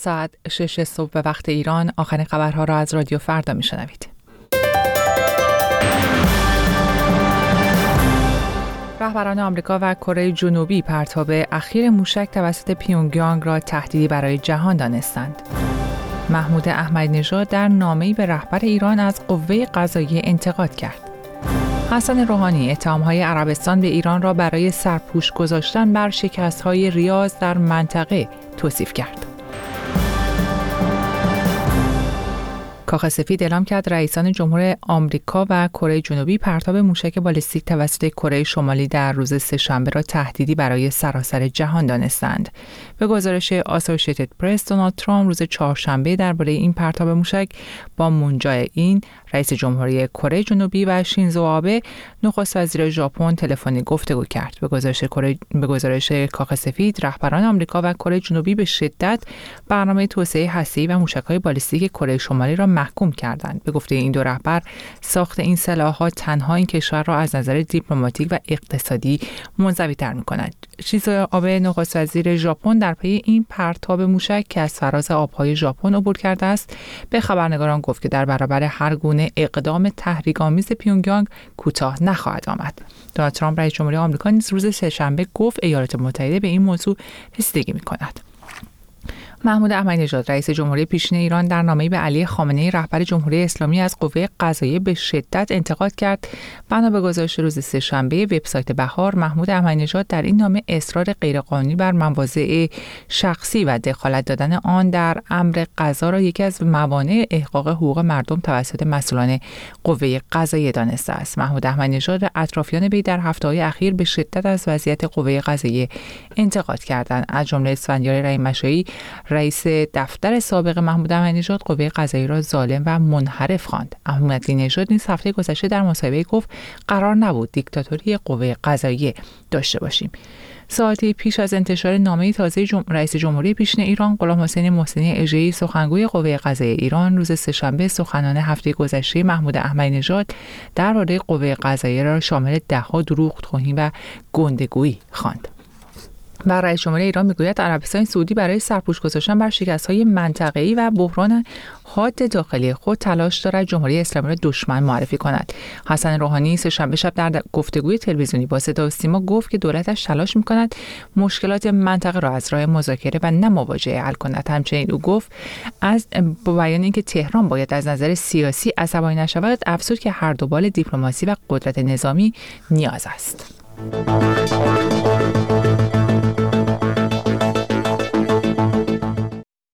ساعت 6 صبح به وقت ایران آخرین خبرها را از رادیو فردا میشنوید. رهبران آمریکا و کره جنوبی پرتاب اخیر موشک توسط پیونگیانگ را تهدیدی برای جهان دانستند. محمود احمدی نژاد در نامه‌ای به رهبر ایران از قوه قضاییه انتقاد کرد. حسن روحانی اتهام‌های عربستان به ایران را برای سرپوش گذاشتن بر شکست‌های ریاض در منطقه توصیف کرد. کاخ سفید اعلام کرد رئیسان جمهور آمریکا و کره جنوبی پرتاب موشک بالستیک توسط کره شمالی در روز سه‌شنبه را تهدیدی برای سراسر جهان دانستند. به گزارش آسوشیتد پرس، دونالد ترامپ روز چهارشنبه درباره این پرتاب موشک با مون جه این رئیس جمهوری کره جنوبی و شینزو آبه نخست وزیر ژاپن تلفنی گفتگو کرد. به گزارش کاخ سفید، رهبران آمریکا و کره جنوبی به شدت برنامه توسعه هسته‌ای و موشک‌های بالستیک کره شمالی را محکوم کردند. به گفته این دو رهبر، ساخت این سلاح‌ها تنها این کشور را از نظر دیپلماتیک و اقتصادی منزوی‌تر می‌کند. شینزو آبه نخست وزیر ژاپن در پی این پرتاب موشک که از فراز آب‌های ژاپن عبور کرده است، به خبرنگاران گفت که در برابر هر گونه اقدام تحریک‌آمیز پیونگیانگ کوتاه نخواهد آمد. دونالد ترامپ رئیس جمهوری آمریکا نیز روز سه‌شنبه گفت ایالات متحده به این موضوع رسیدگی می‌کند. محمود احمدی نژاد رئیس جمهوری پیشین ایران در نامه‌ای به علی خامنه‌ای رهبر جمهوری اسلامی از قوه قضاییه به شدت انتقاد کرد. بنا به گزارش روز سه‌شنبه وبسایت بهار، محمود احمدی نژاد در این نامه اصرار غیرقانونی بر مواضع شخصی و دخالت دادن آن در امر قضا را یکی از موانع احقاق حقوق مردم توسط مسئولان قوه قضاییه دانسته است. محمود احمدی نژاد و اطرافیان وی در هفته‌های اخیر به شدت از وضعیت قوه قضاییه انتقاد کردند. از جمله اسفندیار رحیم‌مشایی، رئیس دفتر سابق محمود احمدی نژاد، قوه قضاییه را ظالم و منحرف خواند. احمدی نژاد نیز هفته گذشته در مصاحبه گفت قرار نبود دیکتاتوری قوه قضاییه داشته باشیم. ساعتی پیش از انتشار نامه تازه رئیس جمهوری پیشین ایران غلام حسین محسنی اژه‌ای، سخنگوی قوه قضاییه ایران، روز سه‌شنبه سخنان هفته گذشته محمود احمدی نژاد درباره قوه قضاییه را شامل ده‌ها دروغ، توهین و گندگویی خواند. و رئیس جمهوری ایران میگوید عربستان سعودی برای سرپوش گذاشتن بر شکست‌های منطقه‌ای و بحران حاد داخلی خود تلاش دارد جمهوری اسلامی را دشمن معرفی کند. حسن روحانی سه‌شنبه شب در گفتگوی تلویزیونی با صدا و سیما گفت که دولتش تلاش می‌کند مشکلات منطقه را از راه مذاکره و نه مواجهه حل کند. همچنین او گفت با بیان اینکه تهران باید از نظر سیاسی عصبانی نشود، افزود که هر دو بال دیپلماسی و قدرت نظامی نیاز است.